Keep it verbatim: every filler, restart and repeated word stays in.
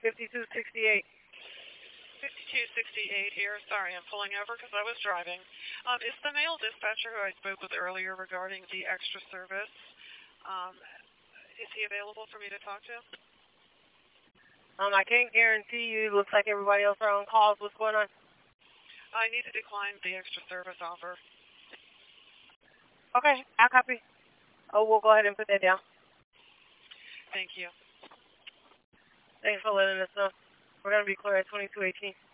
fifty-two sixty-eight. fifty-two sixty-eight here. Sorry, I'm pulling over because I was driving. Um, it's the male dispatcher who I spoke with earlier regarding the extra service. Um, is he available for me to talk to? Um, I can't guarantee you. Looks like everybody else are on calls. What's going on? I need to decline the extra service offer. Okay, I'll copy. Oh, we'll go ahead and put that down. Thank you. Thanks for letting us know. We're going to be clear at twenty-two eighteen.